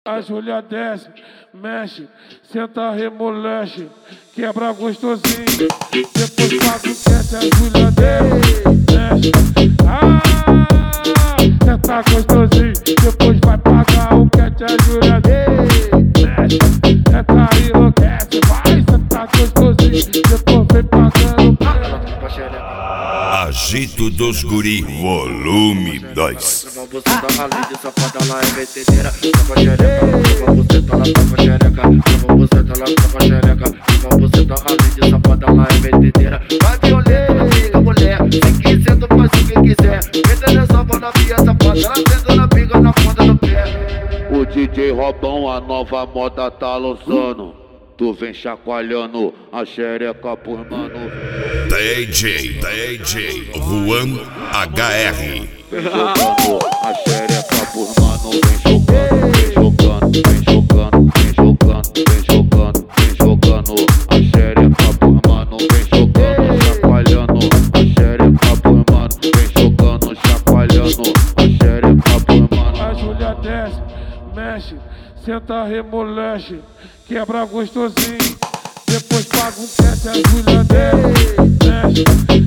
A Júlia desce, mexe, senta, remolexe, quebra gostosinho, depois paga o teste. A Júlia desce, mexe, senta gostosinho, depois vai pagar o cat. A Júlia desce, mexe, senta e enlouquece, vai sentar gostosinho, depois vem pagando o cat. Agito dos Guri, volume 2. Você tá além de safada, lá é metedeira. Tava xereca, você tá lá, tava xereca. Você tá lá, tava xereca. Você tá além de safada, lá é metedeira. Vai violenta, amiga, mulher. Se quiser, tu faz o que quiser. Entra nessa banda, via safada. Ela senta na pinga, na ponta do pé. O DJ Robão, a nova moda tá lançando. Tu vem chacoalhando a xereca por mano. DJ Juan HR. Vem jogando a xereca por mano. Vem jogando, vem jogando, vem jogando, vem jogando, vem jogando, vem jogando a xereca por mano. Vem jogando, chacoalhando a xereca por mano. Vem jogando, chacoalhando a xereca por mano. A Júlia desce, mexe, senta, remolexe, quebra gostosinho, depois paga um teste. A Júlia desce, mexe,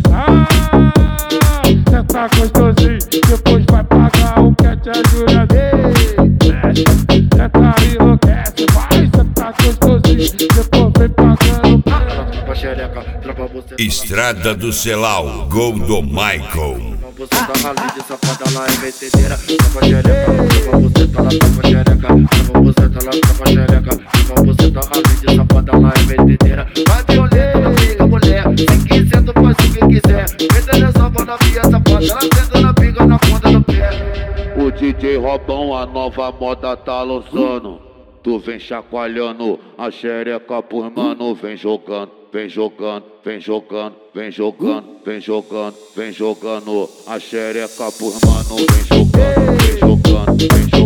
senta gostosinho, depois vai pagar o cat. A Júlia desce, mexe, senta e enlouquece, vai sentar gostosinho, depois vem pagando o cat. Estrada do Celal, gol do Michael. Você tá além de safada, lá é metedeira. Tava xereca, você tá lá, tava xereca. Você tá lá, tava xereca. Você tá além de safada, lá é metedeira. Vai violenta, amiga, mulher. Se quiser, tu faz o que quiser. Entra nessa banda, via safada. Ela senta na pinga, na ponta do pé. O DJ Robão, a nova moda tá lançando. Tu vem chacoalhando a xereca por mano. Vem jogando, vem jogando, vem jogando, vem jogando, vem jogando, vem jogando a xereca por mano. Vem jogando, vem jogando, vem jogando.